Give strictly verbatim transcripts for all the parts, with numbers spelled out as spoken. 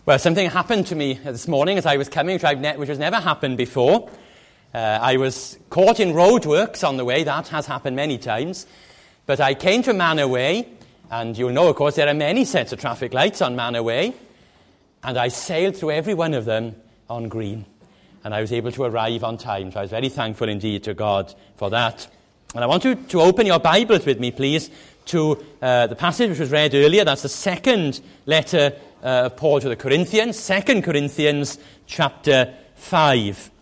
Well, something happened to me this morning as I was coming, which, I've ne- which has never happened before. Uh, I was caught in roadworks on the way. That has happened many times. But I came to Manor Way, and you'll know, of course, there are many sets of traffic lights on Manor Way. And I sailed through every one of them on green. And I was able to arrive on time. So I was very thankful indeed to God for that. And I want you to open your Bibles with me, please, to uh, the passage which was read earlier. That's the second letter uh, of Paul to the Corinthians, Second Corinthians chapter five.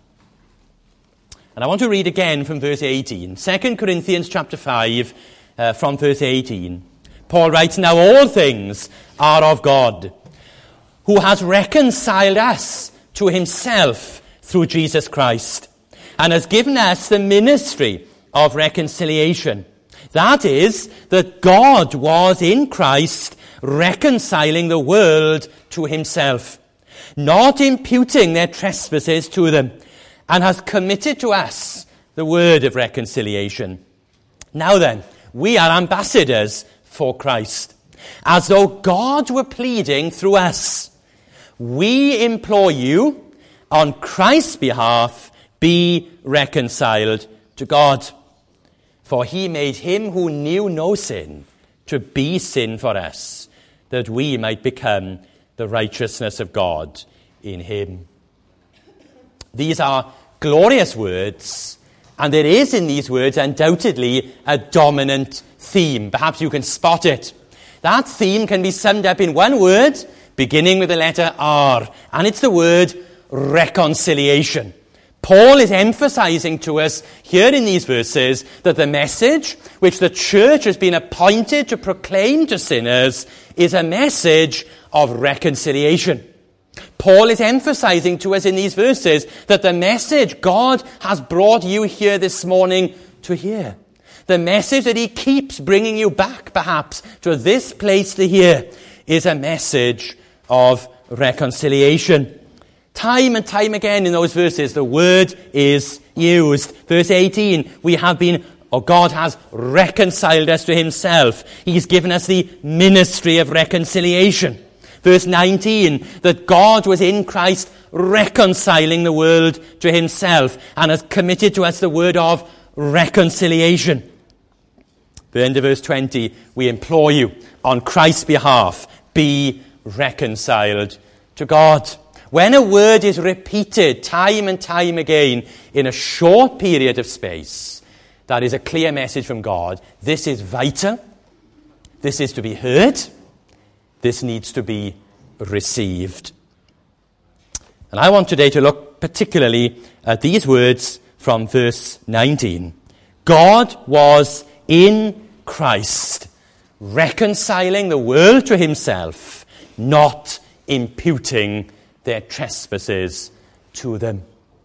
And I want to read again from verse eighteen. Second Corinthians chapter five, uh, from verse eighteen. Paul writes, "Now all things are of God, who has reconciled us to himself through Jesus Christ, and has given us the ministry of reconciliation. That is, that God was in Christ reconciling the world to himself, not imputing their trespasses to them, and has committed to us the word of reconciliation. Now then, we are ambassadors for Christ, as though God were pleading through us. We implore you, on Christ's behalf, be reconciled to God. For he made him who knew no sin to be sin for us, that we might become the righteousness of God in him." These are glorious words, and there is in these words undoubtedly a dominant theme. Perhaps you can spot it. That theme can be summed up in one word, beginning with the letter R, and it's the word reconciliation. Paul is emphasizing to us here in these verses that the message which the church has been appointed to proclaim to sinners is a message of reconciliation. Paul is emphasizing to us in these verses that the message God has brought you here this morning to hear, the message that he keeps bringing you back perhaps to this place to hear, is a message of reconciliation. Time and time again in those verses, the word is used. Verse eighteen, we have been, or God has reconciled us to himself. He's given us the ministry of reconciliation. Verse nineteen, that God was in Christ reconciling the world to himself and has committed to us the word of reconciliation. The end of verse twenty, we implore you, on Christ's behalf, be reconciled to God. When a word is repeated time and time again in a short period of space, that is a clear message from God. This is vital. This is to be heard. This needs to be received. And I want today to look particularly at these words from verse nineteen. God was in Christ, reconciling the world to himself, not imputing their trespasses to them.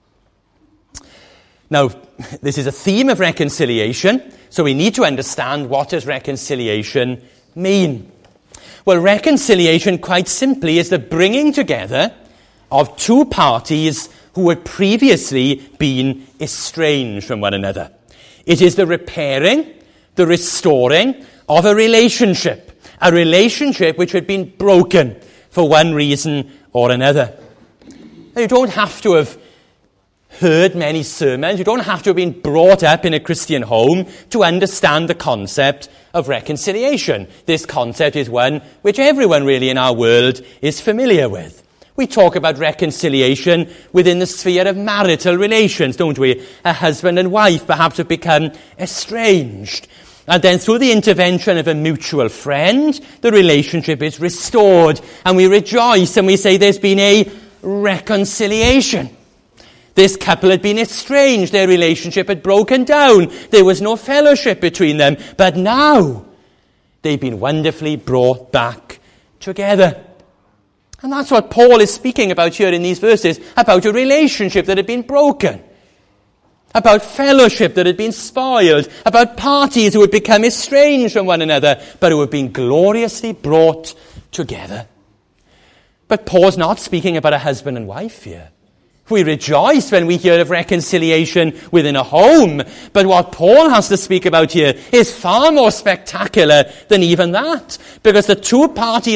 Now, this is a theme of reconciliation, so we need to understand what does reconciliation mean. Well, reconciliation, quite simply, is the bringing together of two parties who had previously been estranged from one another. It is the repairing, the restoring of a relationship, a relationship which had been broken for one reason or another. Now, you don't have to have heard many sermons, you don't have to have been brought up in a Christian home to understand the concept of reconciliation. This concept is one which everyone really in our world is familiar with. We talk about reconciliation within the sphere of marital relations, don't we? A husband and wife perhaps have become estranged. And then through the intervention of a mutual friend, the relationship is restored. And we rejoice and we say there's been a reconciliation. This couple had been estranged. Their relationship had broken down. There was no fellowship between them. But now they've been wonderfully brought back together. And that's what Paul is speaking about here in these verses, about a relationship that had been broken, about fellowship that had been spoiled, about parties who had become estranged from one another, but who had been gloriously brought together. But Paul's not speaking about a husband and wife here. We rejoice when we hear of reconciliation within a home, but what Paul has to speak about here is far more spectacular than even that, because the two parties that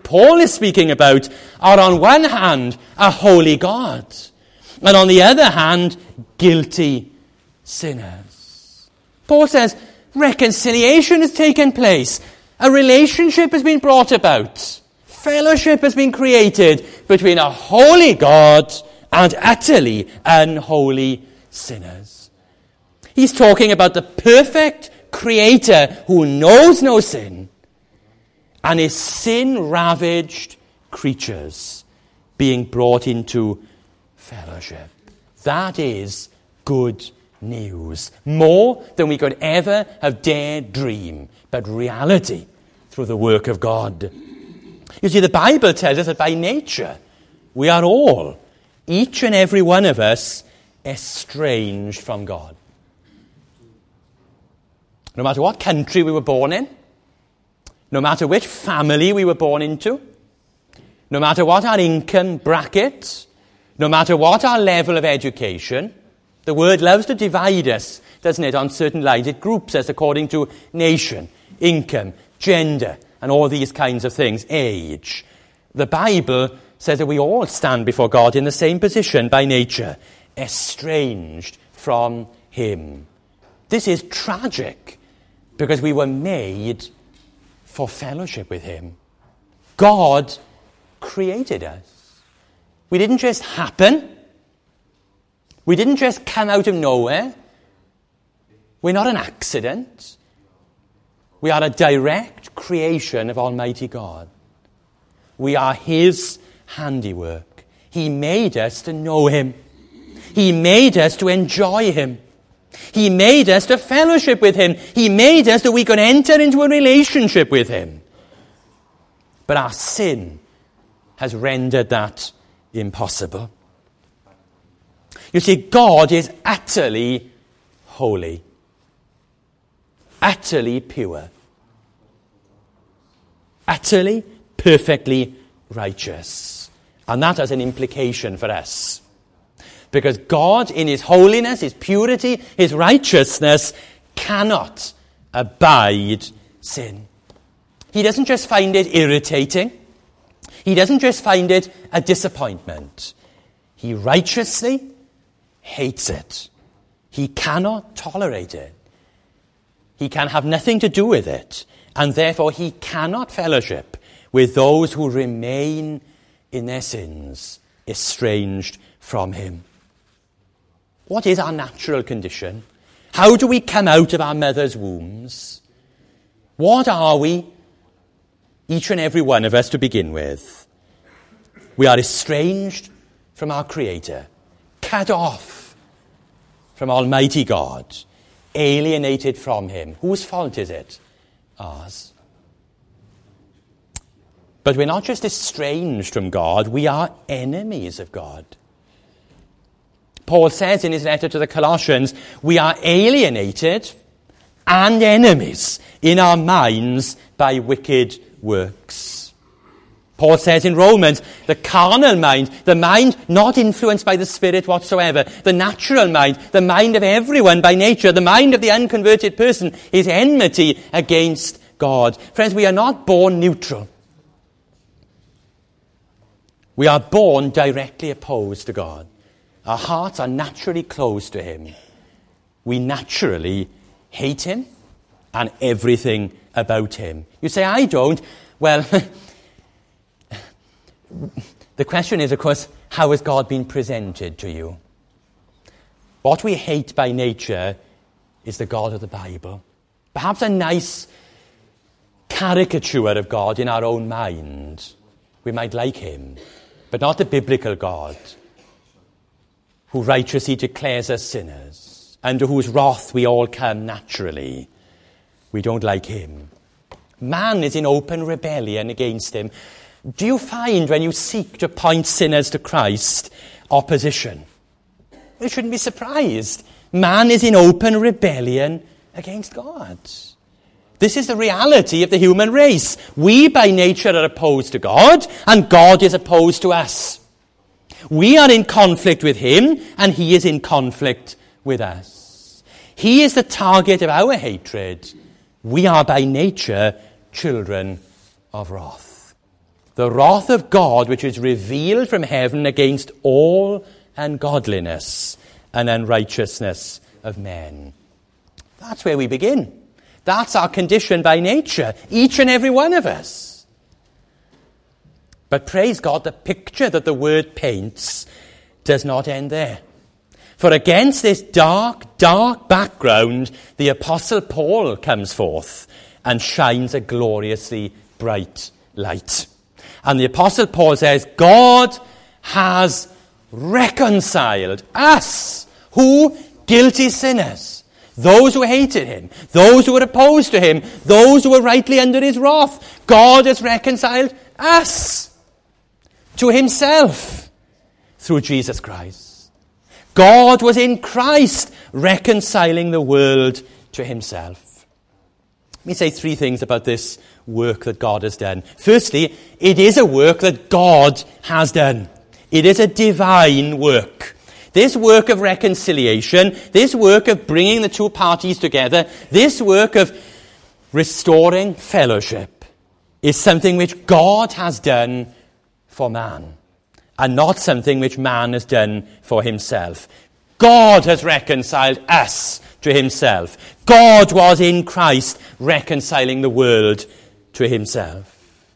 Paul is speaking about are on one hand a holy God, and on the other hand, guilty sinners. Paul says reconciliation has taken place. A relationship has been brought about. Fellowship has been created between a holy God and utterly unholy sinners. He's talking about the perfect Creator who knows no sin and his sin-ravaged creatures being brought into fellowship. That is good news. More than we could ever have dared dream, but reality through the work of God. You see, the Bible tells us that by nature, we are all, each and every one of us, estranged from God. No matter what country we were born in, no matter which family we were born into, no matter what our income bracket, no matter what our level of education, the word loves to divide us, doesn't it, on certain lines. It groups us according to nation, income, gender, and all these kinds of things, age. The Bible says that we all stand before God in the same position by nature, estranged from him. This is tragic because we were made for fellowship with him. God created us. We didn't just happen. We didn't just come out of nowhere. We're not an accident. We are a direct creation of Almighty God. We are his handiwork. He made us to know him. He made us to enjoy him. He made us to fellowship with him. He made us that we could enter into a relationship with him. But our sin has rendered that impossible. You see, God is utterly holy, utterly pure, utterly, perfectly righteous. And that has an implication for us. Because God, in his holiness, his purity, his righteousness, cannot abide sin. He doesn't just find it irritating. He doesn't just find it a disappointment. He righteously hates it. He cannot tolerate it. He can have nothing to do with it. And therefore he cannot fellowship with those who remain in their sins, estranged from him. What is our natural condition? How do we come out of our mother's wombs? What are we, each and every one of us to begin with? We are estranged from our Creator, cut off from Almighty God, alienated from him. Whose fault is it? Ours. But we're not just estranged from God, we are enemies of God. Paul says in his letter to the Colossians, we are alienated and enemies in our minds by wicked works. Paul says in Romans, the carnal mind, the mind not influenced by the Spirit whatsoever, the natural mind, the mind of everyone by nature, the mind of the unconverted person is enmity against God. Friends, we are not born neutral. We are born directly opposed to God. Our hearts are naturally closed to him. We naturally hate him and everything about him. You say, I don't. Well, the question is, of course, how has God been presented to you? What we hate by nature is the God of the Bible. Perhaps a nice caricature of God in our own mind. We might like him, but not the biblical God, who righteously declares us sinners, under whose wrath we all come naturally. We don't like him. Man is in open rebellion against him. Do you find when you seek to point sinners to Christ, opposition? You shouldn't be surprised. Man is in open rebellion against God. This is the reality of the human race. We by nature are opposed to God, and God is opposed to us. We are in conflict with him, and he is in conflict with us. He is the target of our hatred. We are by nature children of wrath. the wrath of God which is revealed from heaven against all ungodliness and unrighteousness of men. That's where we begin. That's our condition by nature, each and every one of us. But praise God, the picture that the word paints does not end there. For against this dark, dark background, the Apostle Paul comes forth and shines a gloriously bright light. And the Apostle Paul says, God has reconciled us, who? Guilty sinners. Those who hated him, those who were opposed to him, those who were rightly under his wrath. God has reconciled us to himself through Jesus Christ. God was in Christ reconciling the world to himself. Let me say three things about this work that God has done. Firstly, it is a work that God has done. It is a divine work. This work of reconciliation, this work of bringing the two parties together, this work of restoring fellowship is something which God has done for man, and not something which man has done for himself. God has reconciled us to himself. God was in Christ reconciling the world to himself.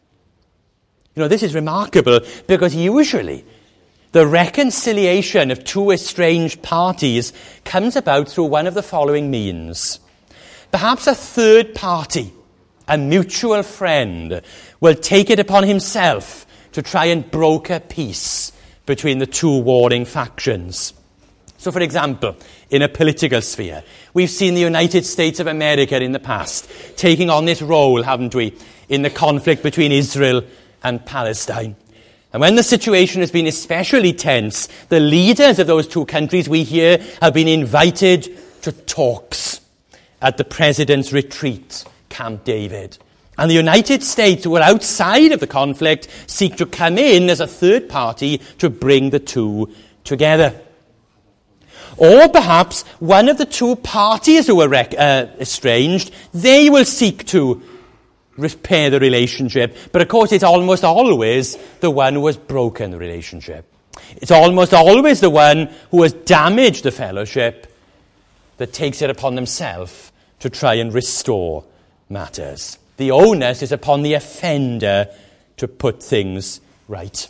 You know, this is remarkable because usually the reconciliation of two estranged parties comes about through one of the following means. Perhaps a third party, a mutual friend, will take it upon himself to try and broker peace between the two warring factions. So, for example, in a political sphere, we've seen the United States of America in the past taking on this role, haven't we, in the conflict between Israel and Palestine. And when the situation has been especially tense, the leaders of those two countries, we hear, have been invited to talks at the president's retreat, Camp David. And the United States, who are outside of the conflict, seek to come in as a third party to bring the two together. Or perhaps one of the two parties who are rec- uh, estranged, they will seek to repair the relationship. But of course, it's almost always the one who has broken the relationship. It's almost always the one who has damaged the fellowship that takes it upon themselves to try and restore matters. The onus is upon the offender to put things right.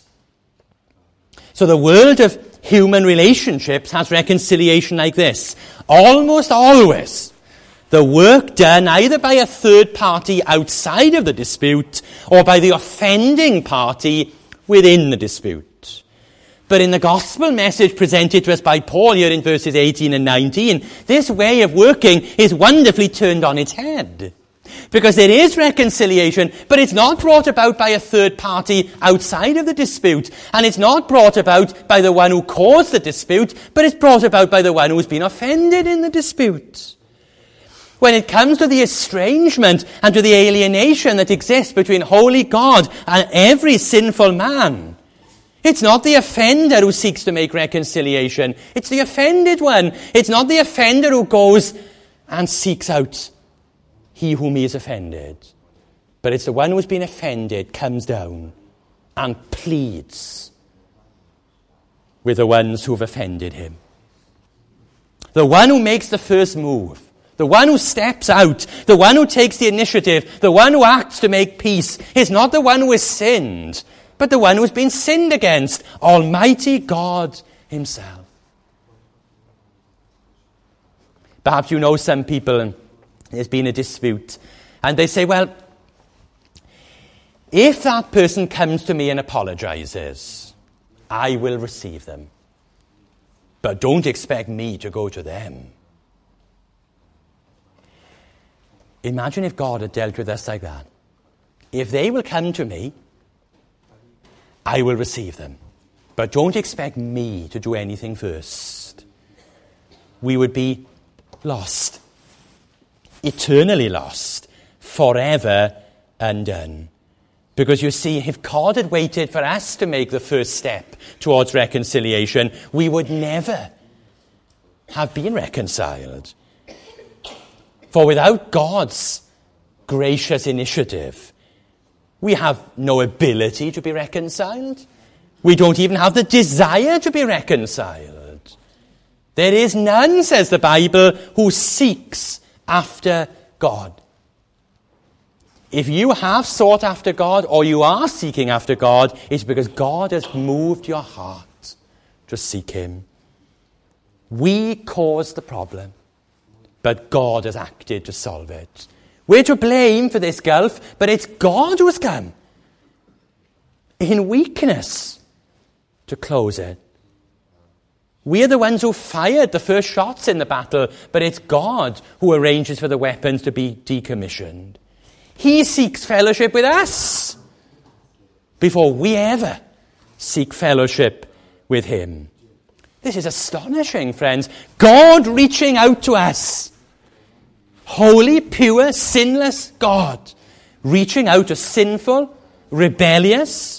So the world of human relationships has reconciliation like this. Almost always, the work done either by a third party outside of the dispute or by the offending party within the dispute. But in the gospel message presented to us by Paul here in verses eighteen and nineteen, this way of working is wonderfully turned on its head. Because there is reconciliation, but it's not brought about by a third party outside of the dispute. And it's not brought about by the one who caused the dispute, but it's brought about by the one who's been offended in the dispute. When it comes to the estrangement and to the alienation that exists between holy God and every sinful man, it's not the offender who seeks to make reconciliation. It's the offended one. It's not the offender who goes and seeks out he whom he is offended. But it's the one who has been offended comes down and pleads with the ones who have offended him. The one who makes the first move, the one who steps out, the one who takes the initiative, the one who acts to make peace is not the one who has sinned, but the one who has been sinned against, Almighty God himself. Perhaps you know some people and there's been a dispute, and they say, well, if that person comes to me and apologizes, I will receive them. But don't expect me to go to them. Imagine if God had dealt with us like that. If they will come to me, I will receive them. But don't expect me to do anything first. We would be lost. Eternally lost, forever undone. Because you see, if God had waited for us to make the first step towards reconciliation, we would never have been reconciled. For without God's gracious initiative, We have no ability to be reconciled. We don't even have the desire to be reconciled. There is none, says the Bible, who seeks after God. If you have sought after God, or you are seeking after God, it's because God has moved your heart to seek him. We caused the problem, but God has acted to solve it. We're to blame for this gulf, but it's God who has come in weakness to close it. We're the ones who fired the first shots in the battle, but it's God who arranges for the weapons to be decommissioned. He seeks fellowship with us before we ever seek fellowship with him. This is astonishing, friends. God reaching out to us. Holy, pure, sinless God reaching out to sinful, rebellious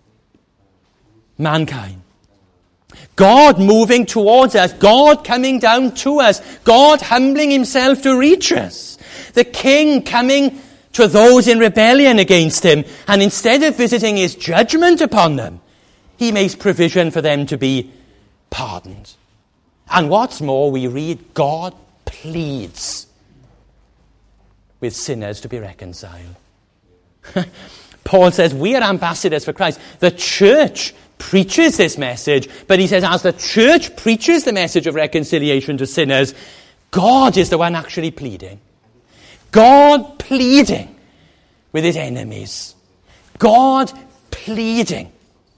mankind. God moving towards us. God coming down to us. God humbling himself to reach us. The King coming to those in rebellion against him, and instead of visiting his judgment upon them, he makes provision for them to be pardoned. And what's more, we read God pleads with sinners to be reconciled. Paul says we are ambassadors for Christ. The church preaches this message, but he says as the church preaches the message of reconciliation to sinners, God is the one actually pleading. God pleading with his enemies. God pleading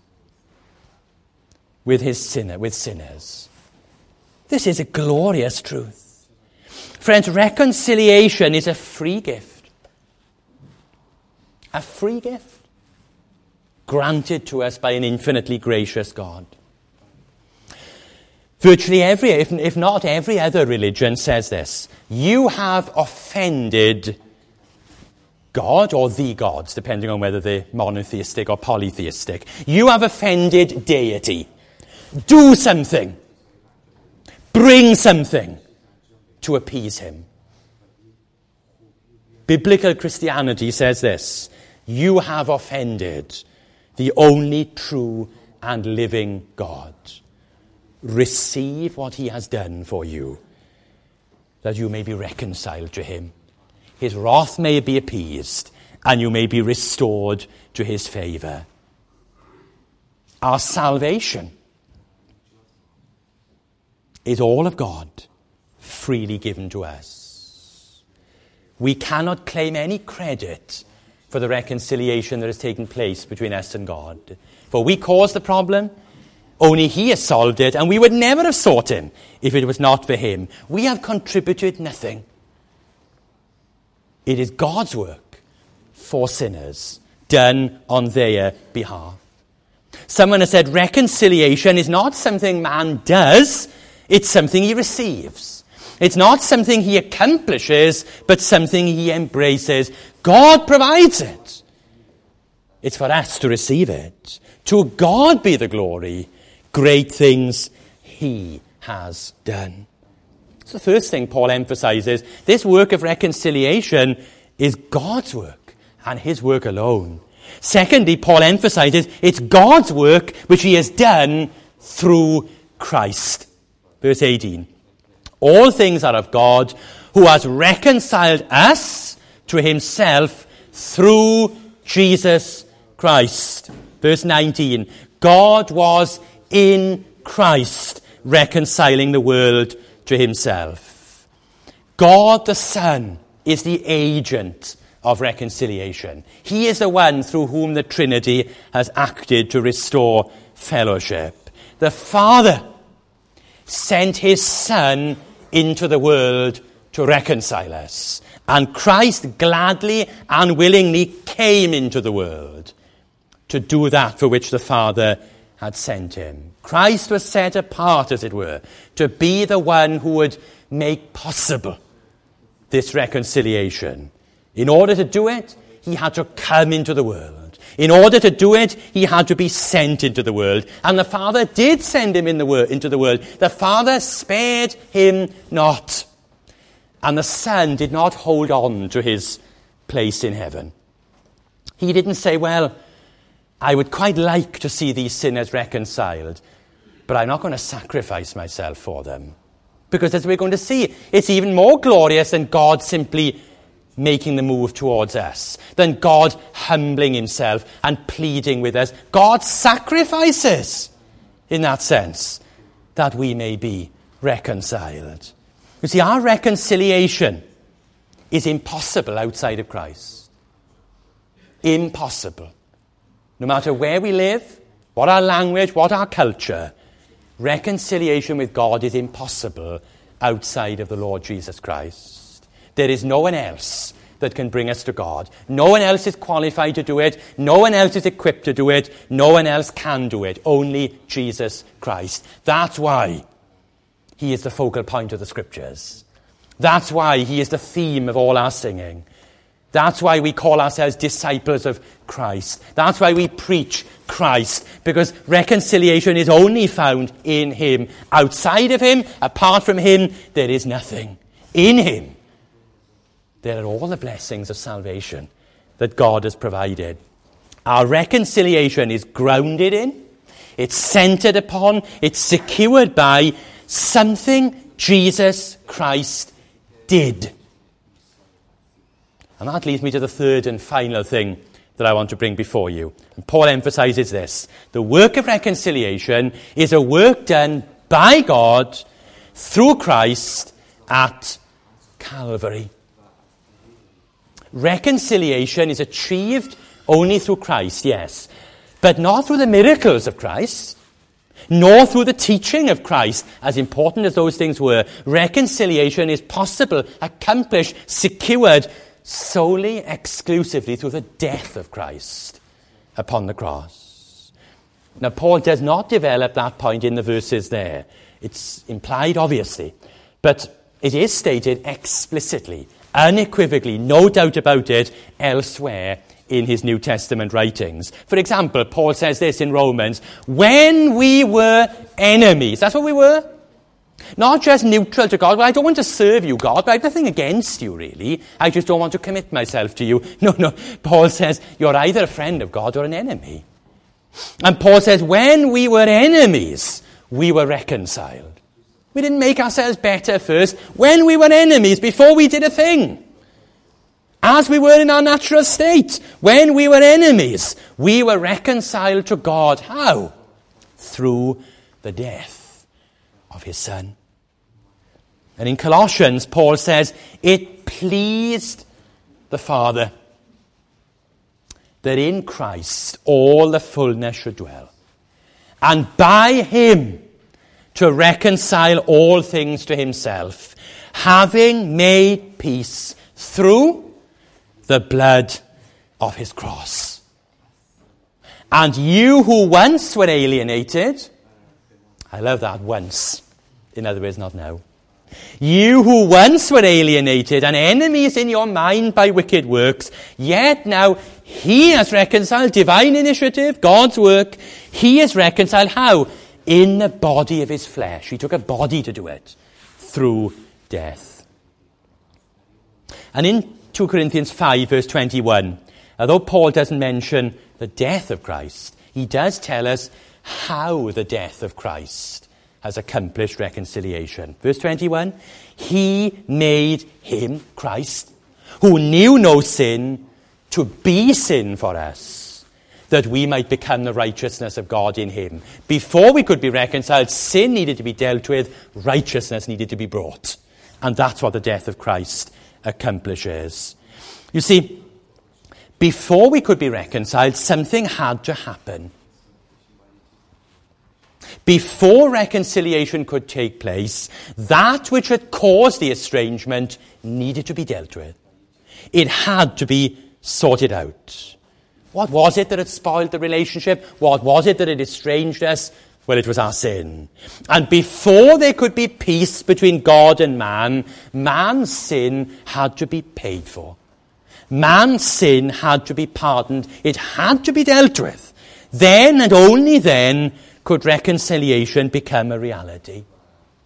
with his sinner, with sinners. This is a glorious truth. Friends, reconciliation is a free gift. A free gift granted to us by an infinitely gracious God. Virtually every, if, if not every other religion says this. You have offended God or the gods, depending on whether they're monotheistic or polytheistic. You have offended deity. Do something. Bring something to appease him. Biblical Christianity says this. You have offended the only true and living God. Receive what he has done for you, that you may be reconciled to him. His wrath may be appeased, and you may be restored to his favor. Our salvation is all of God, freely given to us. We cannot claim any credit for the reconciliation that has taken place between us and God. For we caused the problem. Only he has solved it, and we would never have sought him if it was not for him. We have contributed nothing. It is God's work for sinners, done on their behalf. Someone has said reconciliation is not something man does, it's something he receives. It's not something he accomplishes, but something he embraces. God provides it. It's for us to receive it. To God be the glory. Great things he has done. So the first thing Paul emphasizes, this work of reconciliation is God's work and his work alone. Secondly, Paul emphasizes it's God's work which he has done through Christ. Verse eighteen. All things are of God, who has reconciled us to himself through Jesus Christ. Verse nineteen. God was in Christ, reconciling the world to himself. God the Son is the agent of reconciliation. He is the one through whom the Trinity has acted to restore fellowship. The Father sent his Son into the world to reconcile us. And Christ gladly and willingly came into the world to do that for which the Father had sent him. Christ was set apart, as it were, to be the one who would make possible this reconciliation. In order to do it, he had to come into the world. In order to do it, he had to be sent into the world. And the Father did send him in the wor- into the world. The Father spared him not. And the Son did not hold on to his place in heaven. He didn't say, well, I would quite like to see these sinners reconciled, but I'm not going to sacrifice myself for them. Because as we're going to see, it's even more glorious than God simply making the move towards us, than God humbling himself and pleading with us. God sacrifices in that sense that we may be reconciled. You see, our reconciliation is impossible outside of Christ. Impossible. No matter where we live, what our language, what our culture, reconciliation with God is impossible outside of the Lord Jesus Christ. There is no one else that can bring us to God. No one else is qualified to do it. No one else is equipped to do it. No one else can do it. Only Jesus Christ. That's why he is the focal point of the Scriptures. That's why he is the theme of all our singing. That's why we call ourselves disciples of Christ. That's why we preach Christ, because reconciliation is only found in him. Outside of him, apart from him, there is nothing. In him, there are all the blessings of salvation that God has provided. Our reconciliation is grounded in, it's centered upon, it's secured by something Jesus Christ did. And that leads me to the third and final thing that I want to bring before you. And Paul emphasizes this. The work of reconciliation is a work done by God through Christ at Calvary. Reconciliation is achieved only through Christ, yes, but not through the miracles of Christ, nor through the teaching of Christ, as important as those things were. Reconciliation is possible, accomplished, secured solely, exclusively through the death of Christ upon the cross. Now, Paul does not develop that point in the verses there. It's implied, obviously, but it is stated explicitly, unequivocally, no doubt about it, elsewhere in his New Testament writings. For example, Paul says this in Romans, when we were enemies, that's what we were. Not just neutral to God. Well, I don't want to serve you, God, but I have nothing against you, really. I just don't want to commit myself to you. No, no. Paul says, you're either a friend of God or an enemy. And Paul says, when we were enemies, we were reconciled. We didn't make ourselves better first. When we were enemies, before we did a thing, as we were in our natural state, when we were enemies, we were reconciled to God. How? Through the death of his Son. And in Colossians, Paul says, it pleased the Father that in Christ all the fullness should dwell, and by him to reconcile all things to himself, having made peace through the blood of his cross. And you who once were alienated, I love that, once. In other words, not now. You who once were alienated and enemies in your mind by wicked works, yet now he has reconciled, divine initiative, God's work. He is reconciled, how? In the body of his flesh. He took a body to do it, through death. And in two Corinthians five, verse twenty-one, although Paul doesn't mention the death of Christ, he does tell us how the death of Christ has accomplished reconciliation. Verse twenty-one, he made him, Christ, who knew no sin, to be sin for us, that we might become the righteousness of God in him. Before we could be reconciled, sin needed to be dealt with, righteousness needed to be brought. And that's what the death of Christ accomplishes. You see, before we could be reconciled, something had to happen. Before reconciliation could take place, that which had caused the estrangement needed to be dealt with. It had to be sorted out. What was it that had spoiled the relationship? What was it that had estranged us? Well, it was our sin. And before there could be peace between God and man, man's sin had to be paid for. Man's sin had to be pardoned. It had to be dealt with. Then and only then could reconciliation become a reality.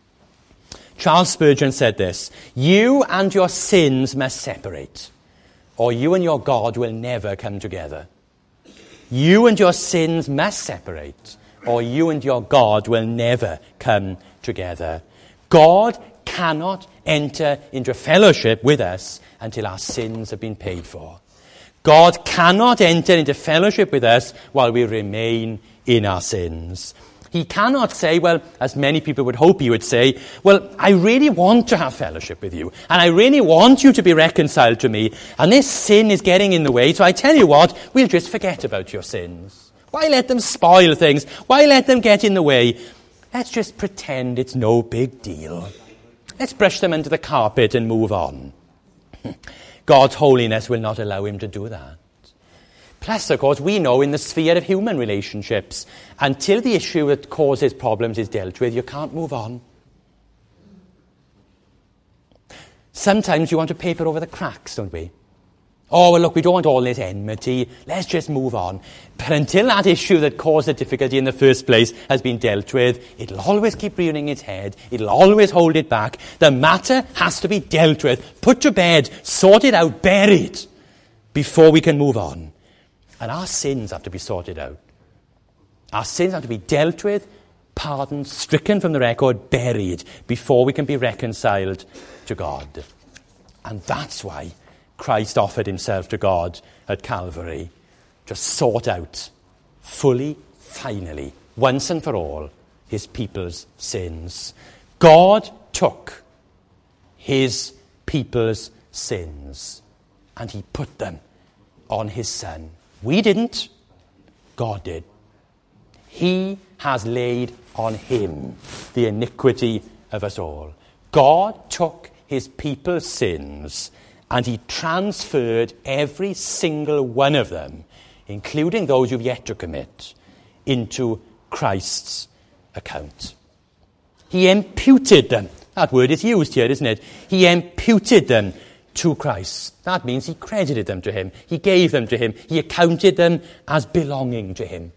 Charles Spurgeon said this, you and your sins must separate. or you and your God will never come together. You and your sins must separate, or you and your God will never come together. God cannot enter into fellowship with us until our sins have been paid for. God cannot enter into fellowship with us while we remain in our sins. He cannot say, well, as many people would hope he would say, well, I really want to have fellowship with you, and I really want you to be reconciled to me, and this sin is getting in the way, so I tell you what, we'll just forget about your sins. Why let them spoil things? Why let them get in the way? Let's just pretend it's no big deal. Let's brush them under the carpet and move on. God's holiness will not allow him to do that. Plus, of course, we know in the sphere of human relationships, until the issue that causes problems is dealt with, you can't move on. Sometimes you want to paper over the cracks, don't we? Oh, well, look, we don't want all this enmity. Let's just move on. But until that issue that caused the difficulty in the first place has been dealt with, it'll always keep rearing its head. It'll always hold it back. The matter has to be dealt with, put to bed, sorted out, buried, before we can move on. And our sins have to be sorted out. Our sins have to be dealt with, pardoned, stricken from the record, buried, before we can be reconciled to God. And that's why Christ offered himself to God at Calvary to sort out fully, finally, once and for all, his people's sins. God took his people's sins and he put them on his Son. We didn't. God did. He has laid on him the iniquity of us all. God took his people's sins and he transferred every single one of them, including those you've yet to commit, into Christ's account. He imputed them. That word is used here, isn't it? He imputed them to Christ. That means he credited them to him. He gave them to him. He accounted them as belonging to him.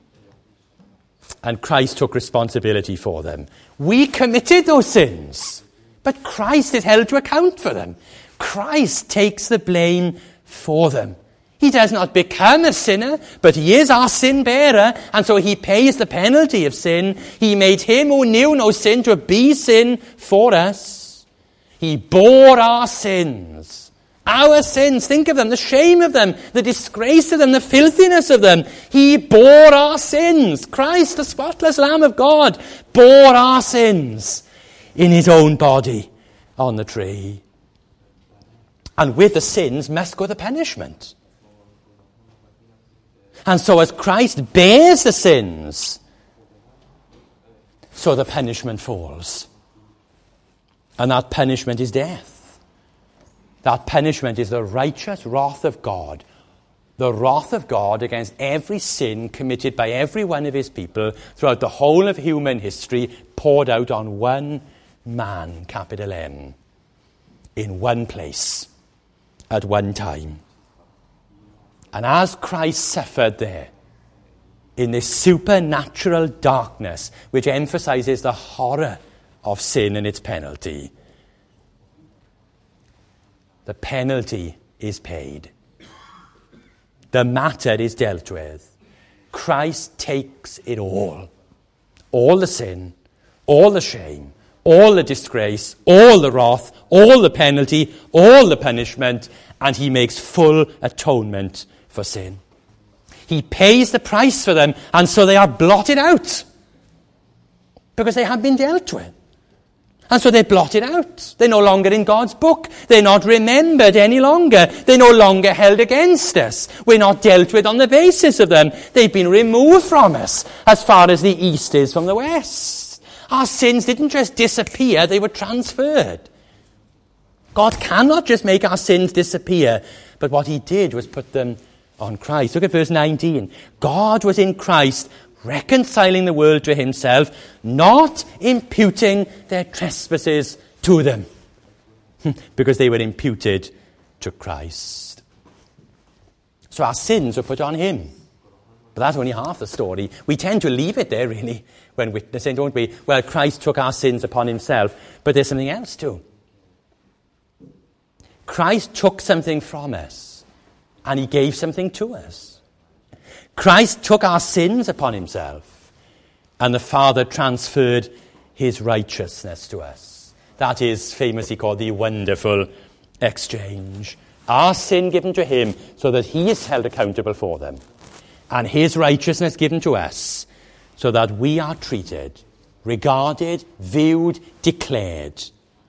And Christ took responsibility for them. We committed those sins, but Christ is held to account for them. Christ takes the blame for them. He does not become a sinner, but he is our sin bearer, and so he pays the penalty of sin. He made him who knew no sin to be sin for us. He bore our sins. Our sins, think of them, the shame of them, the disgrace of them, the filthiness of them. He bore our sins. Christ, the spotless Lamb of God, bore our sins in his own body on the tree. And with the sins must go the punishment. And so as Christ bears the sins, so the punishment falls. And that punishment is death. That punishment is the righteous wrath of God. The wrath of God against every sin committed by every one of his people throughout the whole of human history, poured out on one man, capital M, in one place, at one time. And as Christ suffered there, in this supernatural darkness, which emphasizes the horror of sin and its penalty, the penalty is paid. The matter is dealt with. Christ takes it all. All the sin, all the shame, all the disgrace, all the wrath, all the penalty, all the punishment, and he makes full atonement for sin. He pays the price for them, and so they are blotted out because they have been dealt with. And so they're blotted out. They're no longer in God's book. They're not remembered any longer. They're no longer held against us. We're not dealt with on the basis of them. They've been removed from us as far as the east is from the west. Our sins didn't just disappear, they were transferred. God cannot just make our sins disappear, but what he did was put them on Christ. Look at verse nineteen. God was in Christ, reconciling the world to himself, not imputing their trespasses to them, because they were imputed to Christ. So our sins were put on him. But that's only half the story. We tend to leave it there, really, when witnessing, don't we? Well, Christ took our sins upon himself, but there's something else too. Christ took something from us. and he gave something to us. Christ took our sins upon himself, and the Father transferred his righteousness to us. That is famously called the wonderful exchange. Our sin given to him so that he is held accountable for them, and his righteousness given to us so that we are treated, regarded, viewed, declared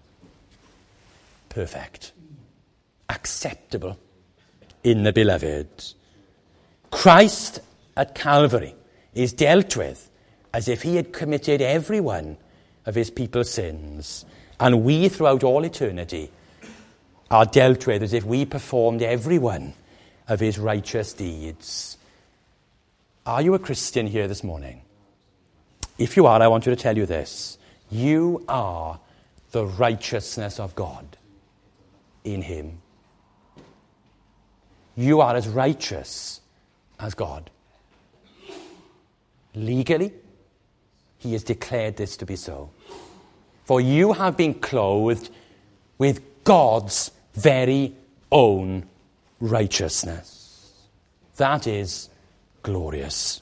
perfect, acceptable in the beloved. Christ at Calvary is dealt with as if he had committed every one of his people's sins, and we throughout all eternity are dealt with as if we performed every one of his righteous deeds. Are you a Christian here this morning? If you are, I want you to tell you this. You are the righteousness of God in him. You are as righteous as God. Legally, he has declared this to be so. For you have been clothed with God's very own righteousness. That is glorious.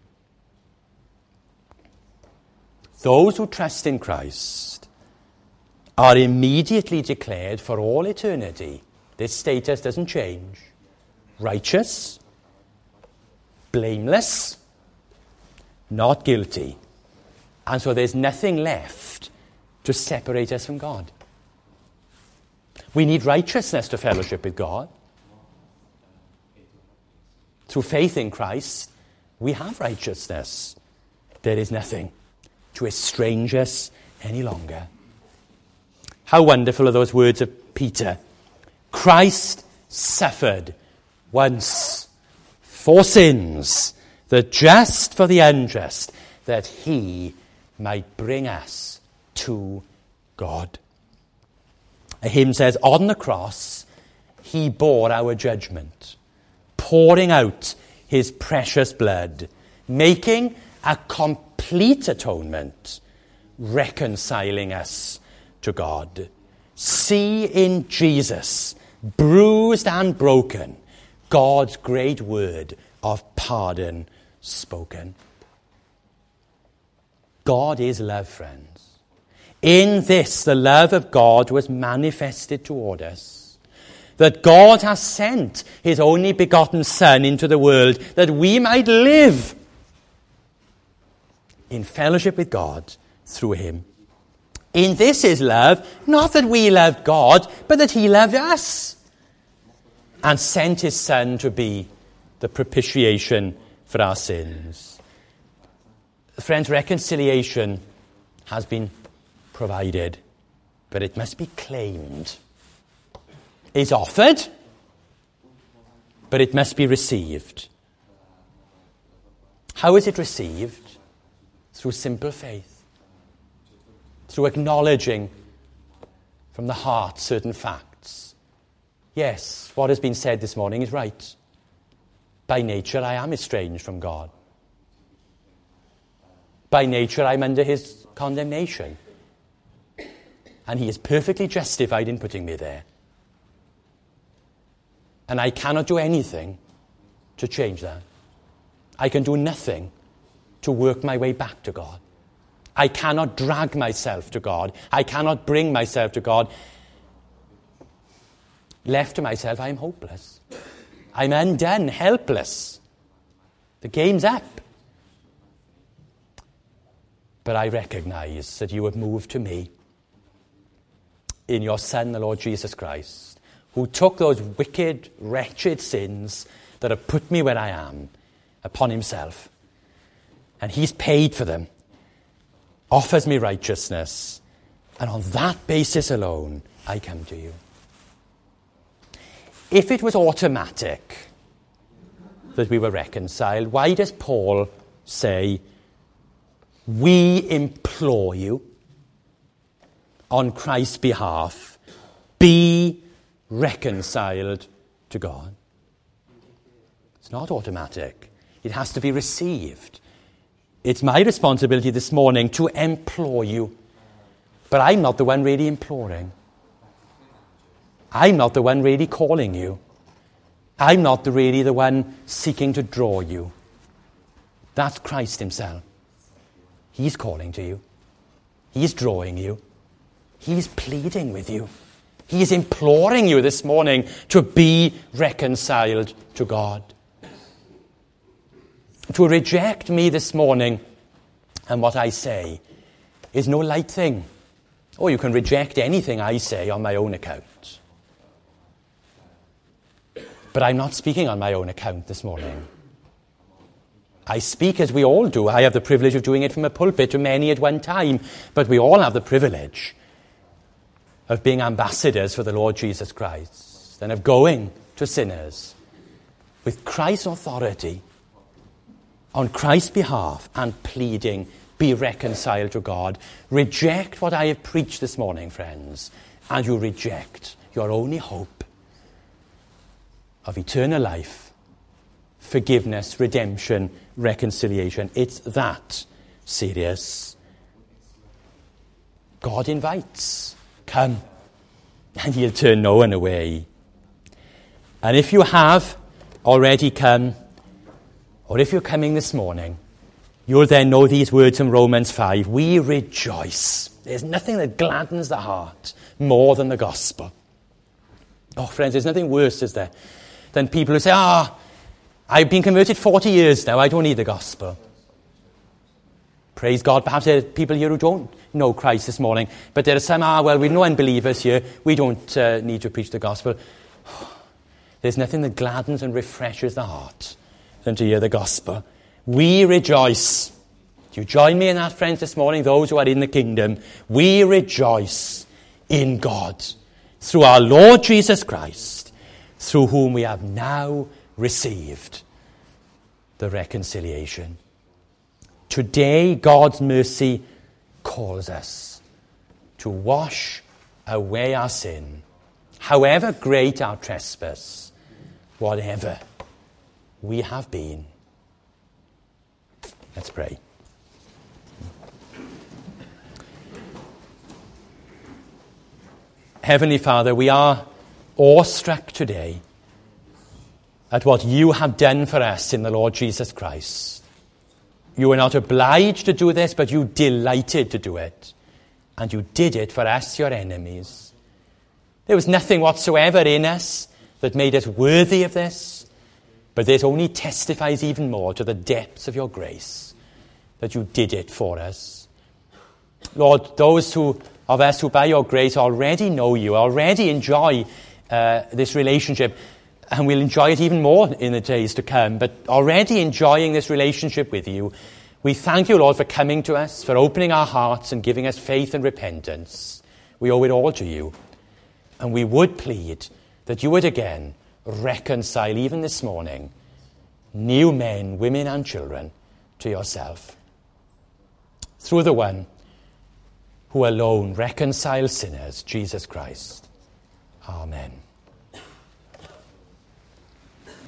Those who trust in Christ are immediately declared for all eternity. This status doesn't change. Righteous, blameless, not guilty. And so there's nothing left to separate us from God. We need righteousness to fellowship with God. Through faith in Christ, we have righteousness. There is nothing to estrange us any longer. How wonderful are those words of Peter. Christ suffered once for sins, the just for the unjust, that he might bring us to God. A hymn says, on the cross, he bore our judgment, pouring out his precious blood, making a complete atonement, reconciling us to God. See in Jesus, bruised and broken, God's great word of pardon spoken. God is love, friends. In this, the love of God was manifested toward us, that God has sent his only begotten Son into the world that we might live in fellowship with God through him. In this is love, not that we loved God, but that he loved us and sent his Son to be the propitiation for our sins. Friends, reconciliation has been provided, but it must be claimed. It's offered, but it must be received. How is it received? Through simple faith. Through acknowledging from the heart certain facts. Yes, what has been said this morning is right. By nature, I am estranged from God. By nature, I'm under his condemnation. And he is perfectly justified in putting me there. And I cannot do anything to change that. I can do nothing to work my way back to God. I cannot drag myself to God. I cannot bring myself to God. Left to myself, I am hopeless. I'm undone, helpless. The game's up. But I recognize that you have moved to me in your Son, the Lord Jesus Christ, who took those wicked, wretched sins that have put me where I am upon himself. And he's paid for them, offers me righteousness, and on that basis alone, I come to you. If it was automatic that we were reconciled, why does Paul say, we implore you on Christ's behalf, be reconciled to God? It's not automatic. It has to be received. It's my responsibility this morning to implore you. But I'm not the one really imploring. I'm not the one really calling you. I'm not the, really the one seeking to draw you. That's Christ himself. He's calling to you. He's drawing you. He's pleading with you. He's imploring you this morning to be reconciled to God. To reject me this morning and what I say is no light thing. Or you can reject anything I say on my own account. But I'm not speaking on my own account this morning. I speak as we all do. I have the privilege of doing it from a pulpit to many at one time. But we all have the privilege of being ambassadors for the Lord Jesus Christ and of going to sinners with Christ's authority on Christ's behalf and pleading, be reconciled to God. Reject what I have preached this morning, friends, and you reject your only hope of eternal life, forgiveness, redemption, reconciliation. It's that serious. God invites, come, and he'll turn no one away. And if you have already come, or if you're coming this morning, you'll then know these words from Romans five. We rejoice. There's nothing that gladdens the heart more than the gospel. Oh, friends, there's nothing worse, is there, than people who say, ah, I've been converted forty years now, I don't need the gospel. Praise God, perhaps there are people here who don't know Christ this morning, but there are some, ah, well, we've no unbelievers here, we don't uh, need to preach the gospel. There's nothing that gladdens and refreshes the heart than to hear the gospel. We rejoice. Do you join me in that, friends, this morning, those who are in the kingdom? We rejoice in God through our Lord Jesus Christ, through whom we have now received the reconciliation. Today, God's mercy calls us to wash away our sin, however great our trespass, whatever we have been. Let's pray. Heavenly Father, we are awestruck today at what you have done for us in the Lord Jesus Christ. You were not obliged to do this, but you delighted to do it. And you did it for us, your enemies. There was nothing whatsoever in us that made us worthy of this, but this only testifies even more to the depths of your grace, that you did it for us. Lord, those who of us who by your grace already know you, already enjoy uh, this relationship, and we'll enjoy it even more in the days to come, but already enjoying this relationship with you, we thank you, Lord, for coming to us, for opening our hearts and giving us faith and repentance. We owe it all to you. And we would plead that you would again reconcile, even this morning, new men, women and children to yourself. Through the one who alone reconciles sinners, Jesus Christ. Amen.